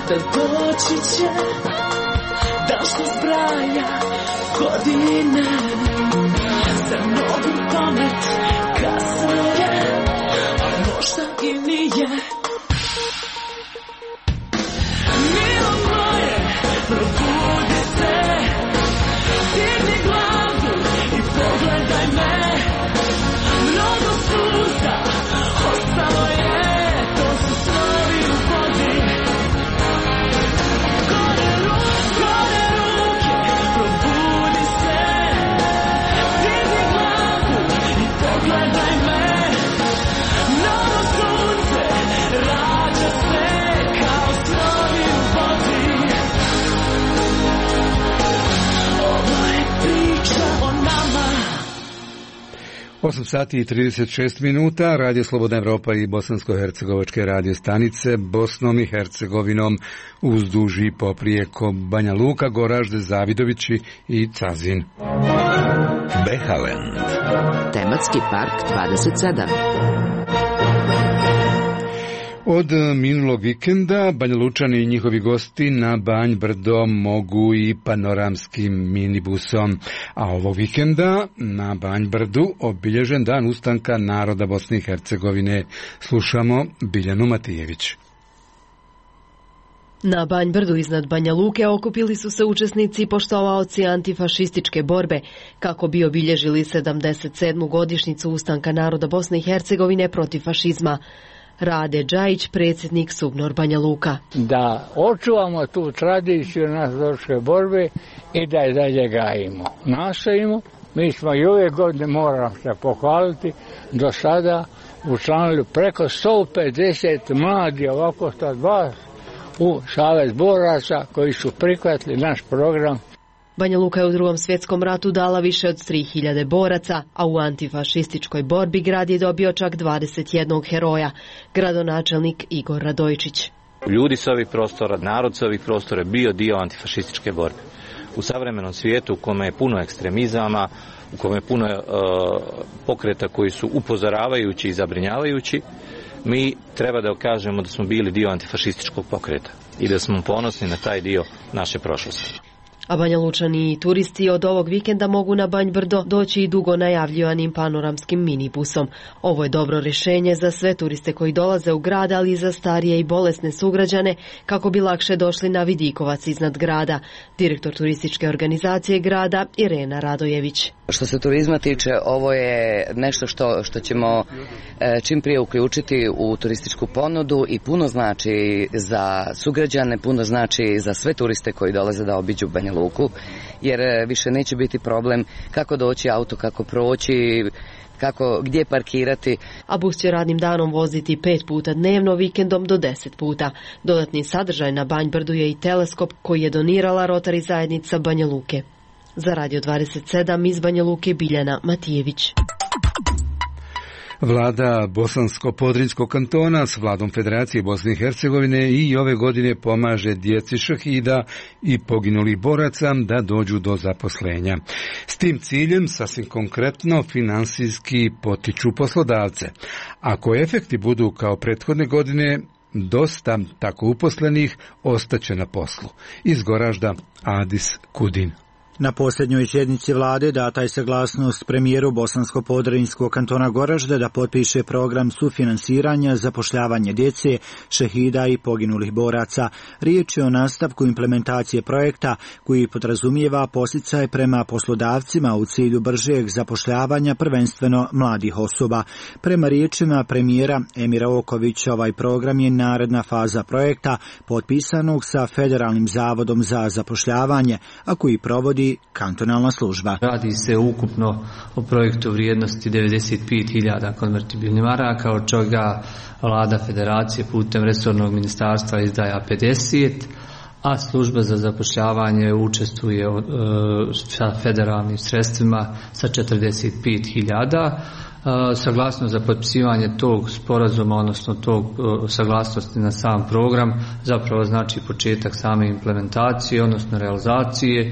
da doći će dan što zbraja godine. Za mnogu pamet kasno je, a možda i nije. Milo moje, probudi se, digni glavu i pogledaj me. Mnogo suza ostalo je, to su snovi u vodi. Gore ruke, gore ruke, probudi se, digni glavu i pogledaj me. Mnogo sunce rađa se kao snovi u vodi. Ovo je priča o nama. osam sati i trideset šest minuta, Radio Slobodna Evropa i bosansko-hercegovačke radio stanice Bosnom i Hercegovinom uzduž i poprijeko Banja Luka, Goražde, Zavidovići i Cazin. Behaland. Tematski park dvadeset sedam. Od minulog vikenda Banja Lučani i njihovi gosti na Banj Brdo mogu i panoramskim minibusom, a ovog vikenda na Banj Brdu obilježen dan ustanka naroda Bosne i Hercegovine. Slušamo Biljanu Matijević. Na Banj Brdu iznad Banja Luke okupili su se učesnici i poštovaoci antifašističke borbe kako bi obilježili sedamdeset sedmu godišnjicu ustanka naroda Bosne i Hercegovine protiv fašizma. Rade Džajić, predsjednik SUBNOR Banja Luka. Da očuvamo tu tradiciju naše borbe i da je dalje gajimo. Nastojimo, mi smo i ove godine, moram se pohvaliti, do sada učlanili preko sto pedeset mladi ovako sad vas u Savez boraca koji su prihvatili naš program. Banja Luka je u Drugom svjetskom ratu dala više od tri hiljade boraca, a u antifašističkoj borbi grad je dobio čak dvadeset jednog heroja, gradonačelnik Igor Radojčić. Ljudi s ovih prostora, narod s ovih prostora bio dio antifašističke borbe. U savremenom svijetu u kome je puno ekstremizama, u kome je puno uh, pokreta koji su upozoravajući i zabrinjavajući, mi treba da kažemo da smo bili dio antifašističkog pokreta i da smo ponosni na taj dio naše prošlosti. A Banja Lučani i turisti od ovog vikenda mogu na Banj Brdo doći i dugo najavljivanim panoramskim minibusom. Ovo je dobro rješenje za sve turiste koji dolaze u grad, ali i za starije i bolesne sugrađane kako bi lakše došli na Vidikovac iznad grada. Direktor turističke organizacije grada Irena Radojević. Što se turizma tiče, ovo je nešto što, što ćemo čim prije uključiti u turističku ponudu i puno znači za sugrađane, puno znači za sve turiste koji dolaze da obiđu Banja Luku, jer više neće biti problem kako doći auto, kako proći, kako, gdje parkirati. A bus će radnim danom voziti pet puta dnevno, vikendom do deset puta. Dodatni sadržaj na Banj Brdu je i teleskop koji je donirala Rotary zajednica Banja Luke. Za Radio dvadeset sedam iz Banja Luke Biljana Matijević. Vlada Bosansko-Podrinjskog kantona s vladom Federacije Bosne i Hercegovine i ove godine pomaže djeci šahida i poginulih boraca da dođu do zaposlenja. S tim ciljem sasvim konkretno finansijski potiču poslodavce. Ako efekti budu kao prethodne godine, dosta tako uposlenih ostaće na poslu. Iz Goražda Adis Kudin. Na posljednjoj sjednici vlade data je saglasnost premijeru Bosansko-Podrinjskog kantona Goražde da potpiše program sufinansiranja zapošljavanja djece, šehida i poginulih boraca. Riječ je o nastavku implementacije projekta koji podrazumijeva posticaj prema poslodavcima u cilju bržeg zapošljavanja prvenstveno mladih osoba. Prema riječima premijera Emira Okovića, ovaj program je naredna faza projekta potpisanog sa Federalnim zavodom za zapošljavanje, a koji provodi kantonalna služba. Radi se ukupno o projektu vrijednosti devedeset pet hiljada konvertibilnih maraka, od čega vlada federacije putem resornog ministarstva izdaja pedeset, a služba za zapošljavanje učestvuje e, sa federalnim sredstvima sa četrdeset pet hiljada. Saglasnost za potpisivanje tog sporazuma, odnosno tog saglasnosti na sam program, zapravo znači početak same implementacije, odnosno realizacije.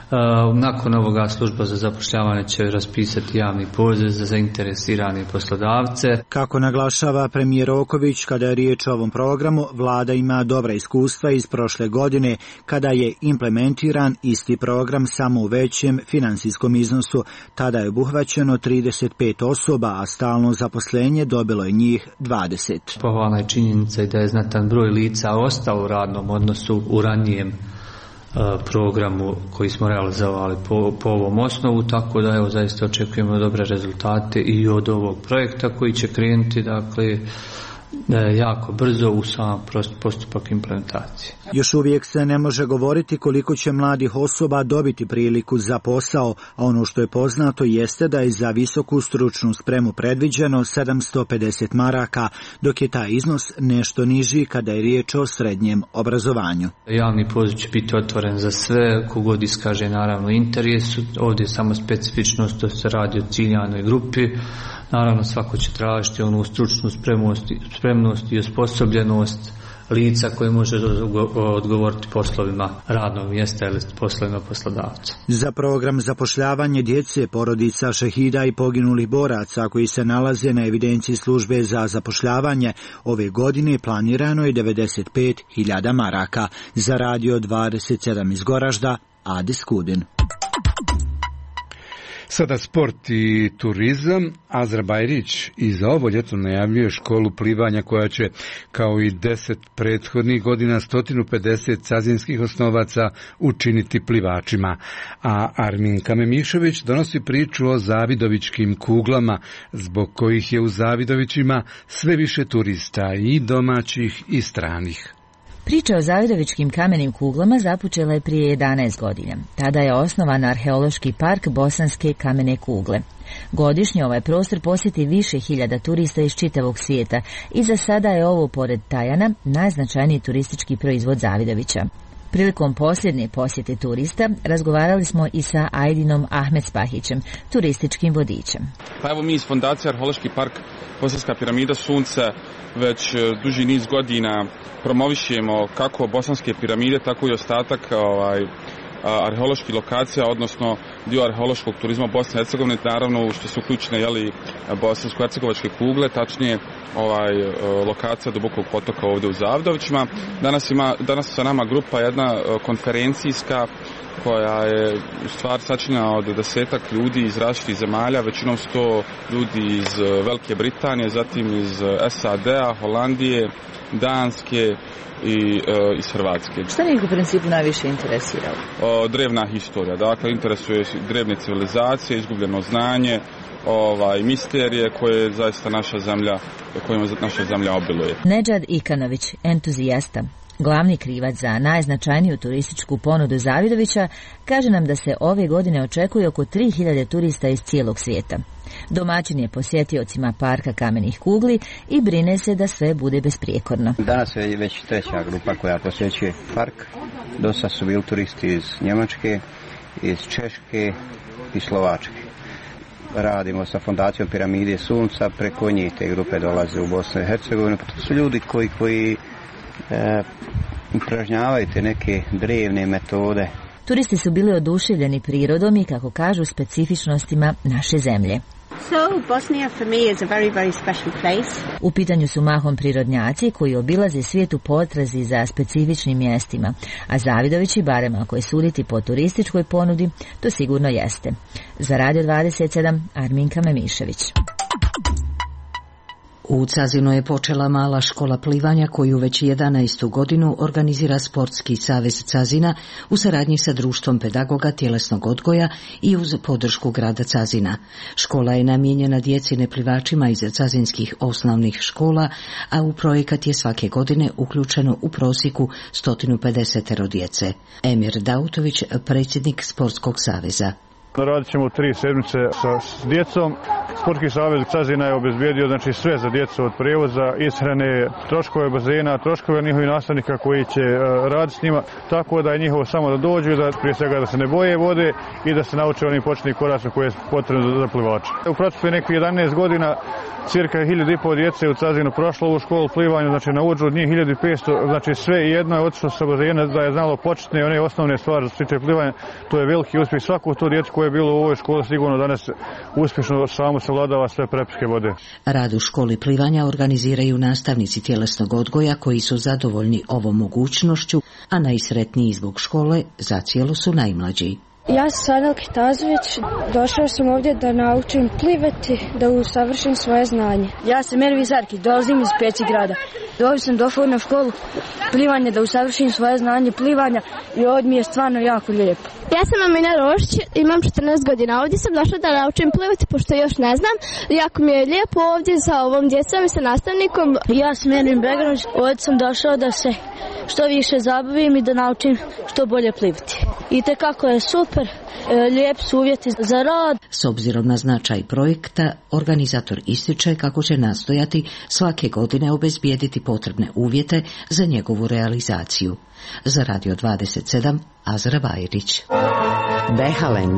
Nakon ovoga služba za zapošljavanje će raspisati javni poziv za zainteresirane poslodavce. Kako naglašava premijer Roković, kada je riječ o ovom programu, vlada ima dobra iskustva iz prošle godine kada je implementiran isti program samo u većem financijskom iznosu. Tada je obuhvaćeno trideset pet osoba, a stalno zaposlenje dobilo je njih dvadeset. Pohvalna je činjenica da je znatan broj lica ostao u radnom odnosu u ranijem programu koji smo realizovali po, po ovom osnovu, tako da evo zaista očekujemo dobre rezultate i od ovog projekta koji će krenuti dakle jako brzo u sam postupak implementacije. Još uvijek se ne može govoriti koliko će mladih osoba dobiti priliku za posao, a ono što je poznato jeste da je za visoku stručnu spremu predviđeno sedamsto pedeset maraka, dok je taj iznos nešto niži kada je riječ o srednjem obrazovanju. Javni poziv će biti otvoren za sve, kogod iskaže naravno interes, ovdje je samo specifičnost da se radi o ciljanoj grupi. Naravno, svako će tražiti onu stručnu spremnost, spremnost i osposobljenost lica koje može odgovoriti poslovima radnog mjesta ili poslovima poslodavca. Za program zapošljavanje djece, porodica šehida i poginulih boraca koji se nalaze na evidenciji službe za zapošljavanje, ove godine planirano je devedeset pet hiljada maraka. Za radio dvadeset sedam iz Goražda, Adis Kudin. Sada sport i turizam. Azra Bajrić i za ovo ljeto najavljuje školu plivanja koja će, kao i deset prethodnih godina, sto pedeset cazinskih osnovaca učiniti plivačima. A Arminka Memišević donosi priču o zavidovičkim kuglama, zbog kojih je u Zavidovićima sve više turista i domaćih i stranih. Priča o zavidovičkim kamenim kuglama započela je prije jedanaest godina. Tada je osnovan arheološki park Bosanske kamene kugle. Godišnje ovaj prostor posjeti više hiljada turista iz čitavog svijeta i za sada je ovo, pored Tajana, najznačajniji turistički proizvod Zavidovića. Prilikom posljednje posjete turista razgovarali smo i sa Ajdinom Ahmedspahićem, turističkim vodičem. Pa evo mi iz Fondacije Arheološki park Bosanska piramida Sunce već duži niz godina promovišemo kako bosanske piramide, tako i ostatak ovaj, arheoloških lokacija, odnosno dio arheološkog turizma Bosne i Hercegovine, naravno što su uključene jeli, bosansko-hercegovačke kugle, tačnije ovaj, lokacija Dubokog potoka ovdje u Zavidovićima. Danas, ima, danas sa nama grupa jedna konferencijska koja je u stvari sačinjena od desetak ljudi iz različitih zemalja, većinom sto ljudi iz Velike Britanije, zatim iz S A D-a, Holandije, Danske i e, iz Hrvatske. Šta njih u principu najviše interesiralo? O, drevna historija, dakle interesuje drevne civilizacije, izgubljeno znanje, ovaj, misterije koje zaista naša zemlja, kojima naša zemlja obiluje. Nedžad Ikanović, entuzijasta, glavni krivac za najznačajniju turističku ponudu Zavidovića, kaže nam da se ove godine očekuje oko tri hiljade turista iz cijelog svijeta. Domaćin je posjetiocima parka kamenih kugli i brine se da sve bude besprijekorno. Danas je već treća grupa koja posjećuje park. Dosta su bili turisti iz Njemačke, iz Češke i Slovačke. Radimo sa Fondacijom Piramide Sunca, preko njih te grupe dolaze u Bosnu i Hercegovinu. To su ljudi koji, koji e, upražnjavaju te neke drevne metode. Turisti su bili oduševljeni prirodom i, kako kažu, specifičnostima naše zemlje. So, Bosnia for me is a very, very special place. U pitanju su mahom prirodnjaci koji obilaze svijet u potrazi za specifičnim mjestima, a Zavidovići, barem ako je suditi po turističkoj ponudi, to sigurno jeste. Za Radio dvadeset sedam, Arminka Memišević. U Cazinu je počela mala škola plivanja koju već jedanaestu godinu organizira Sportski savez Cazina u saradnji sa Društvom pedagoga tjelesnog odgoja i uz podršku grada Cazina. Škola je namijenjena djeci neplivačima iz cazinskih osnovnih škola, a u projekat je svake godine uključeno u prosjeku sto pedeset djece. Emir Dautović, predsjednik Sportskog saveza. Radit ćemo tri sedmice sa djecom. Sportski savez Cazina je obezbijedio znači sve za djecu, od prijevoza, ishrane, troškove bazena, troškove njihovih nastavnika koji će uh, raditi s njima, tako da je njihovo samo da dođu, da prije svega da se ne boje vode i da se nauče onim početnim koracima koje je potrebno za plivače. U procesu je nekih jedanaest godina cirka hiljadu i pol djece u Cazinu prošlo ovu školu plivanja, znači na uđu od njih hiljadu i petsto, znači sve i jedno je otišlo sa bazena da je znalo početne one osnovne stvari za tiče plivanja. To je veliki uspjeh. Svako to djece koje je bilo u ovoj školi sigurno danas uspješno samo savladava sve prepiske vode. Rad u školi plivanja organiziraju nastavnici tjelesnog odgoja koji su zadovoljni ovom mogućnošću, a najsretniji zbog škole zacijelo su najmlađi. Ja sam Sanel Kitazović, došao sam ovdje da naučim plivati, da usavršim svoje znanje. Ja sam Ervi Zarki, dolazim iz Peci grada. Ovdje sam došao na školu plivanja da usavršim svoje znanje plivanja i ovdje mi je stvarno jako lijepo. Ja sam Amina Rošić, imam četrnaest godina. Ovdje sam došla da naučim plivati, pošto još ne znam. Jako mi je lijepo ovdje sa ovom djecom i sa nastavnikom. Ja sam Ervin Begranić, ovdje sam došao da se što više zabavim i da naučim što bolje plivati. I tekako je super, lijep su uvjeti za rad. S obzirom na značaj projekta, organizator ističe kako će nastojati svake godine obezbijediti potrebne uvjete za njegovu realizaciju. Za Radio dvadeset sedam, Azra Bajrić. Behalend.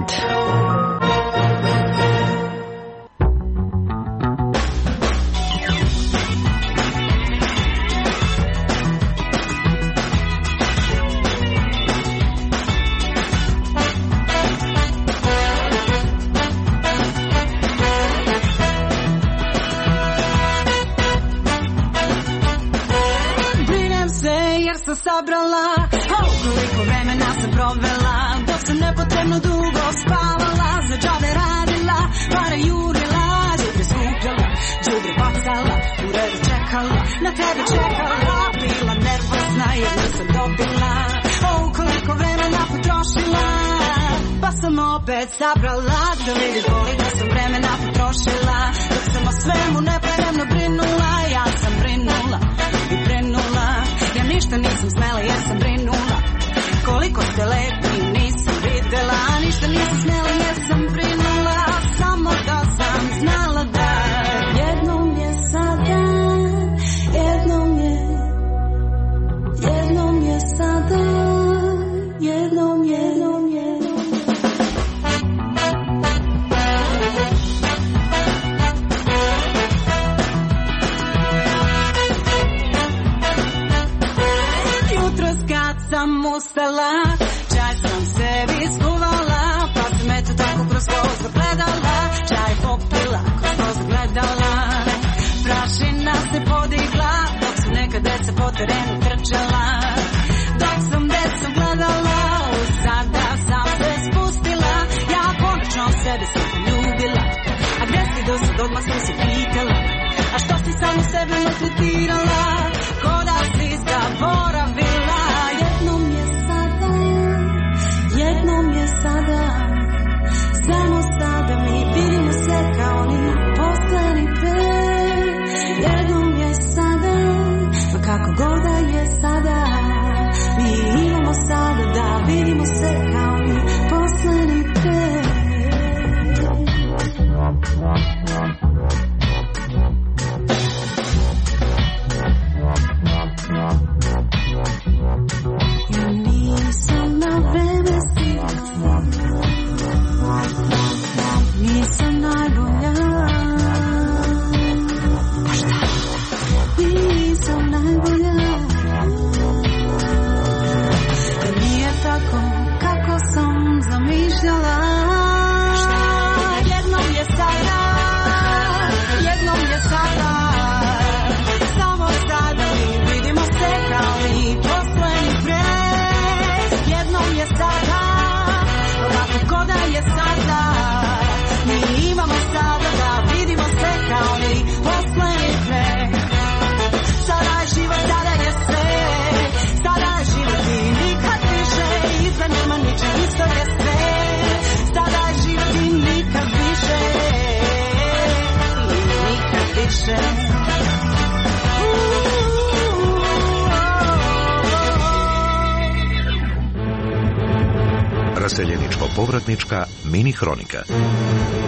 Sabrala, oh, koliko vremena sam provela, dok sam nepotrebno dugo spavala, za džabe radila, pare jurila, đubre skupljala, đubre bacala, u redu čekala, na tebe čekala, bila nervozna jer nisam dobila, oh, koliko vremena potrošila, pa sam opet sabrala, da vidiš boli da sam vremena potrošila, dok sam o svemu nepremno brinula, ja sam brinula i brinula. Ja ništa nisam smela jer sam brinula, koliko ste lepi nisam videla, ništa nisam smela jer sam brinula, samo da sam znala da jednom je sada, jednom je, jednom je sada, jednom, jednom, jednom. Sam ustala, čaj sam sebi skuvala, pa sam eto tako kroz voz gledala, čaj popila, kroz voz gledala, prašina se podigla, dok su neka deca po terenu trčala, dok sam decom gledala, sada sam se spustila, ja konačno sebe sam poljubila, a gdje si do sad odmah sam se pitala, a što si samo sebe maltretirala, ko da si zaboravila. Jednom je sada, jednom je sada, samo sada mi vidimo se kao ni posljednji put. Jednom je sada, pa kako god da je sada, mi imamo sada da vidimo se kao ni posljednji put. Nisam na vreme stigla, nisam najbolja, nisam najbolja, da nije tako kako sam zamišljala. Jednom je sada, jednom je sada, samo sada mi vidimo se kao i posljednji pred. Jednom je sada, ovako ko da je sada, mi imamo sada da vidimo se kao i posljednji pred. Sada je život, sada je sve, sada je život i nikad više, iza nema ničeg, isto je sve. Sada je život i nikad više, i nikad više. Raseljeničko-povratnička mini hronika.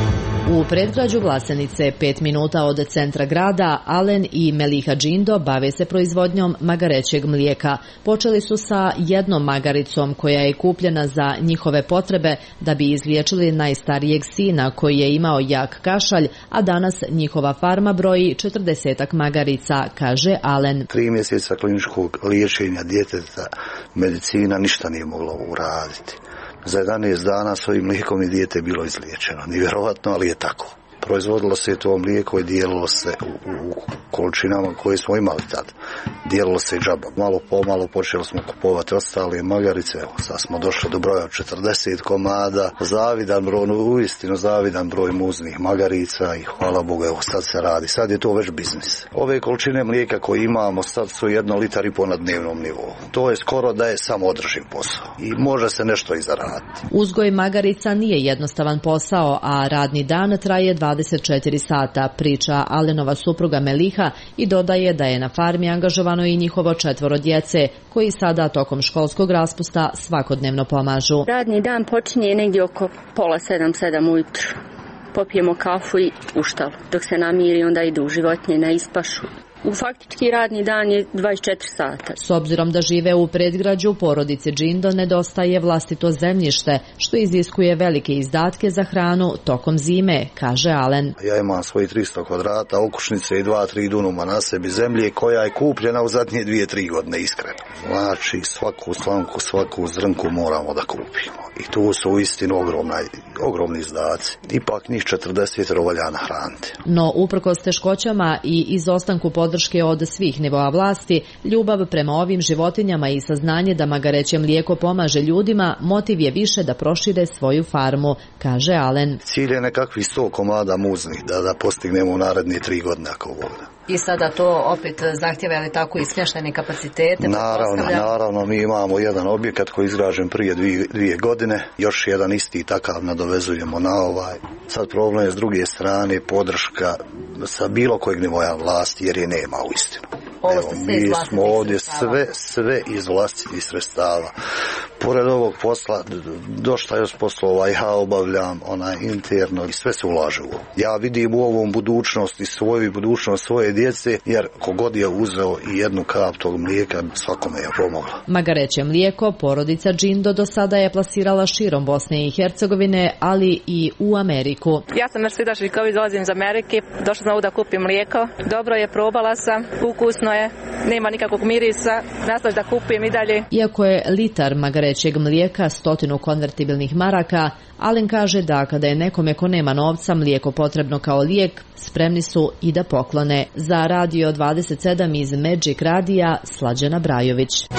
U predgrađu Vlasenice, pet minuta od centra grada, Alen i Meliha Džindo bave se proizvodnjom magarećeg mlijeka. Počeli su sa jednom magaricom koja je kupljena za njihove potrebe da bi izliječili najstarijeg sina koji je imao jak kašalj, a danas njihova farma broji četrdesetak magarica, kaže Alen. Tri mjeseca kliničkog liječenja djeteta medicina ništa nije mogla uraditi. Za jedanaest dana s ovim mlijekom i dijete je bilo izliječeno. Nevjerovatno, ali je tako. Proizvodilo se to mlijeko i dijelilo se u, u količinama koje smo imali tad. Dijelilo se i džaba. Malo pomalo počeli smo kupovati ostale magarice. Evo, sad smo došli do broja četrdeset komada. Zavidan broj, uistinu zavidan broj muznih magarica i hvala Bogu, evo sad se radi. Sad je to već biznis. Ove količine mlijeka koje imamo sad su jedno litar i po na dnevnom nivou. To je skoro da je samo održiv posao. I može se nešto i zaraditi. Uzgoj magarica nije jednostavan posao, a radni dan traje dvadeset četiri sata, priča Alenova supruga Meliha i dodaje da je na farmi angažovano i njihovo četvoro djece, koji sada tokom školskog raspusta svakodnevno pomažu. Radni dan počinje negdje oko pola sedam, sedam ujutru. Popijemo kafu i u štalu. Dok se namiri, onda idu životinje na ispašu. U faktički radni dan je dvadeset četiri sata. S obzirom da žive u predgrađu, porodici Džindo nedostaje vlastito zemljište, što iziskuje velike izdatke za hranu tokom zime, kaže Alen. Ja imam svoji tristo kvadrata, okušnice i dva, tri dunuma na sebi zemlje koja je kupljena u zadnje dvije, tri godine, iskreno. Znači svaku slamku, svaku zrnku moramo da kupimo. I tu su uistinu ogromna, ogromni izdaci. Ipak njih četrdeset valja nahraniti. No, uprkos teškoćama i izostanku podrške od svih nivoa vlasti, ljubav prema ovim životinjama i saznanje da magareće mlijeko pomaže ljudima motiv je više da prošire svoju farmu, kaže Alen. Cilj je nekakvih sto komada muznih da, da postignemo u naredne tri godine ako Bog da. I sada to opet zahtjeva, ali tako i smještene kapacitete? Naravno, naravno, mi imamo jedan objekat koji je izgrađen prije dvije, dvije godine, još jedan isti takav nadovezujemo na ovaj. Sad problem je s druge strane podrška sa bilo kojeg nivoja vlasti, jer je nema u istinu. Evo, mi smo ovdje sve, sve iz vlastitih sredstava. Pored ovog posla, došla još poslova ja obavljam onaj interno i sve se ulaže u ovo. Ja vidim u ovom budućnost i svoju budućnost svoje djece, jer kogod je uzeo i jednu kap tog mlijeka, svakome je pomogla. Magareće mlijeko porodica Džindo do sada je plasirala širom Bosne i Hercegovine, ali i u Ameriku. Ja sam Mersida Žiković, dolazim iz Amerike, došla sam ovdje da kupim mlijeko. Dobro je, probala sam, ukusno je, nema nikakvog mirisa, nastavim da kupim i dalje. Iako je litar magarećeg mlijeka stotinu konvertibilnih maraka, Alen kaže da kada je nekome ko nema novca mlijeko potrebno kao lijek, spremni su i da poklone. Za Radio dvadeset sedam iz Magic Radija, Slađana Brajović.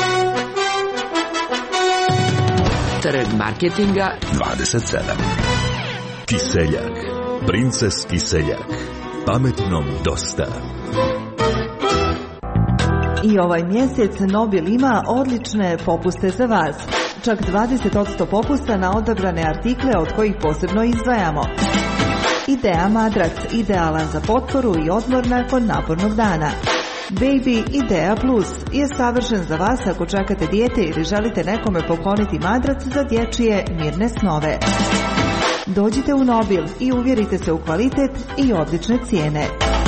Trg marketinga dvadeset sedam. Kiseljak. Princes Kiseljak. Pametnom dosta. I ovaj mjesec Nobil ima odlične popuste za vas. Čak dvadeset posto popusta na odabrane artikle od kojih posebno izdvajamo. Idea madrac, idealan za potporu i odmor nakon napornog dana. Baby Idea Plus je savršen za vas ako čekate dijete ili želite nekome pokloniti madrac za dječje mirne snove. Dođite u Nobil i uvjerite se u kvalitet i odlične cijene.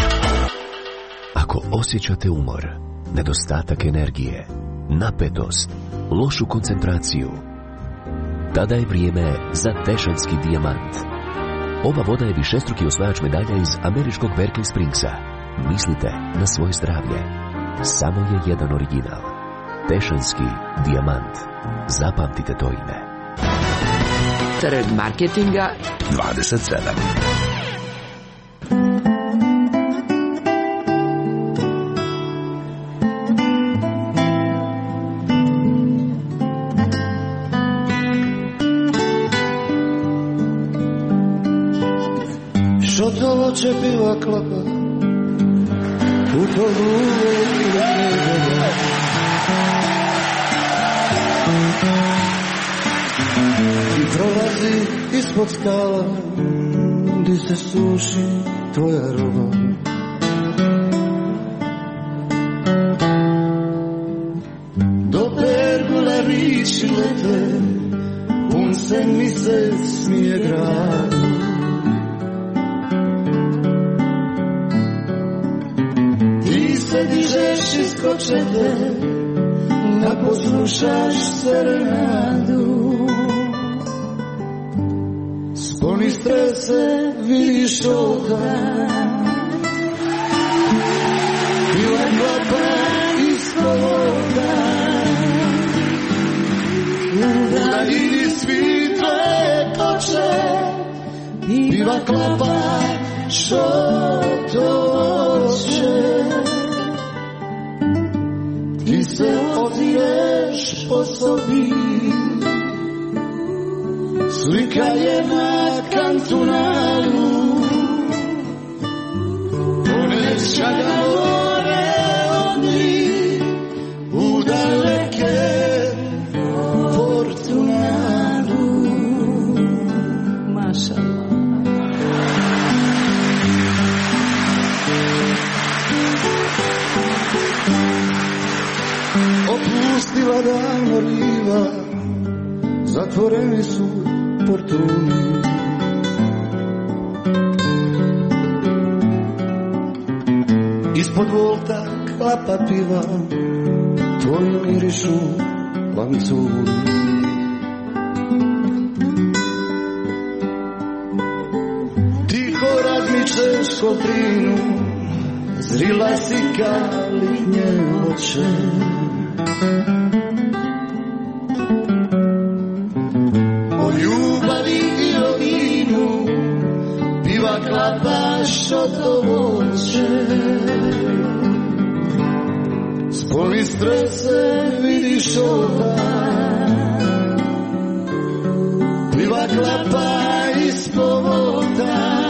Ako osjećate umor, nedostatak energije, napetost, lošu koncentraciju, tada je vrijeme za Tešanski dijamant. Ova voda je višestruki osvajač medalja iz američkog Berkeley Springsa. Mislite na svoje zdravlje. Samo je jedan original. Tešanski dijamant. Zapamtite to ime. Trg marketinga dvadeset sedam. Šotovo će bila klapa u polugu i prolazi ispod skala gdje se suši tvoja roba. Do pergola riči lete, pun se mi se smije grad. dižeš iz kočete da poslušaš serenadu. Sponi strese, vidiš oka, bila klapa ispod oka. U daljini svitle koče, biva klapa što to oće. Ti se otireš po sobi, slika je na kantunalu, poneća ga more odni u daleke Portunalu. Mašallah. Opustila davno riva, zatvoreni su portuni. Ispod volta klapa piva, tvoji mirišu lancuni. Tiho razmičeš kotrinu, zrila si kao litnje noće. O ljubavi i o vinu piva klapa što to voće. Spoli strese, vidiš oka, piva klapa ispod voda.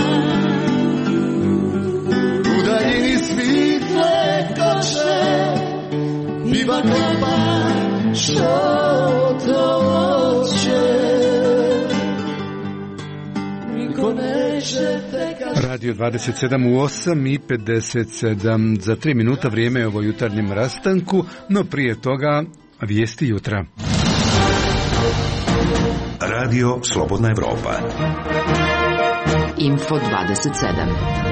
U daljini svitle koče, piva klapa što to voće. Niko neće te kaži. Radio dvadeset sedam u osam i pedeset sedam. Za tri minuta vrijeme je ovo jutarnjem rastanku, no prije toga vijesti jutra. Radio Slobodna Evropa. Info dvadeset sedam.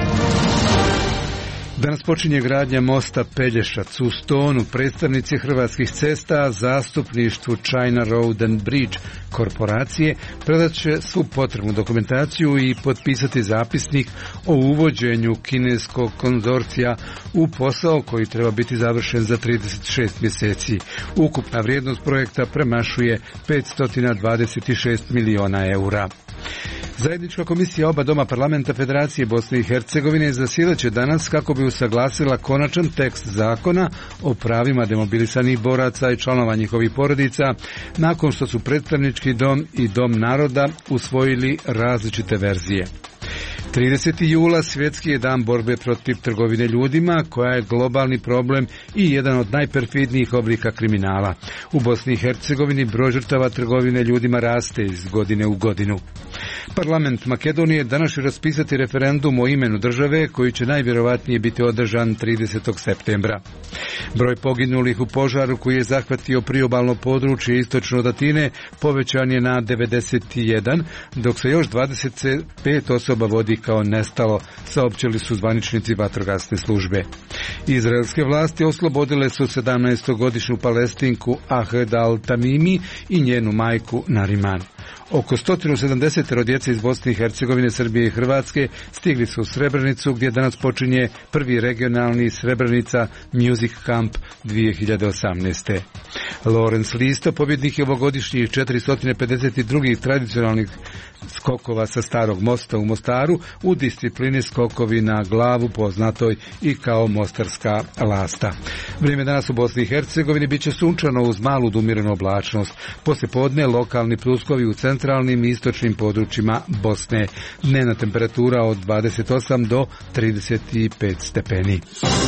Danas počinje gradnja mosta Pelješac u Stonu. Predstavnici Hrvatskih cesta zastupništvu China Road and Bridge korporacije predat će svu potrebnu dokumentaciju i potpisati zapisnik o uvođenju kineskog konzorcija u posao koji treba biti završen za trideset šest mjeseci. Ukupna vrijednost projekta premašuje petsto dvadeset šest miliona eura. Zajednička komisija oba doma parlamenta Federacije Bosne i Hercegovine zasjedat će danas kako bi usaglasila konačan tekst zakona o pravima demobilisanih boraca i članova njihovih porodica nakon što su predstavnički dom i dom naroda usvojili različite verzije. tridesetog jula svjetski je dan borbe protiv trgovine ljudima, koja je globalni problem i jedan od najperfidnijih oblika kriminala. U Bosni i Hercegovini broj žrtava trgovine ljudima raste iz godine u godinu. Parlament Makedonije danas će raspisati referendum o imenu države koji će najvjerovatnije biti održan tridesetog septembra. Broj poginulih u požaru koji je zahvatio priobalno područje istočno od Atine povećan je na devedeset jedan, dok se još dvadeset pet osoba vodi kao nestalo, saopćili su zvaničnici vatrogasne službe. Izraelske vlasti oslobodile su sedamnaestogodišnju Palestinku Ahed al-Tamimi i njenu majku Nariman. Oko sto sedamdeset djece iz Bosne i Hercegovine, Srbije i Hrvatske stigli su u Srebrenicu, gdje danas počinje prvi regionalni Srebrenica Music Camp dvije hiljade osamnaeste. Lorenz Listo, pobjednik je ovogodišnjih četiristo pedeset dva tradicionalnih skokova sa Starog mosta u Mostaru u disciplini skokovi na glavu, poznatoj i kao mostarska lasta. Vrijeme danas u Bosni i Hercegovini bit će sunčano uz malu umirenu oblačnost. Poslijepodne lokalni pljuskovi u centralnim i istočnim područjima Bosne. Dnevna temperatura od dvadeset osam do trideset pet stepeni.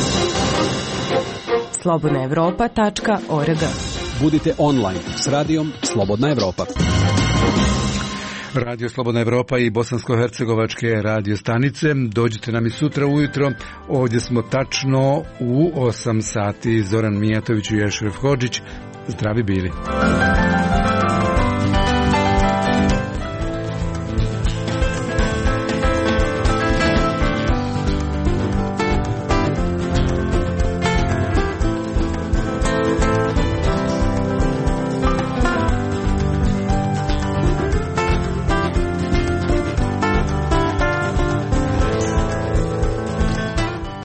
slobodna evropa tačka org. Budite online s radijom Slobodna Evropa. Radio Slobodna Evropa i bosansko-hercegovačke radio stanice. Dođite nam i sutra ujutro. Ovdje smo tačno u osam sati. Zoran Mijatović i Ješref Hodžić. Zdravi bili.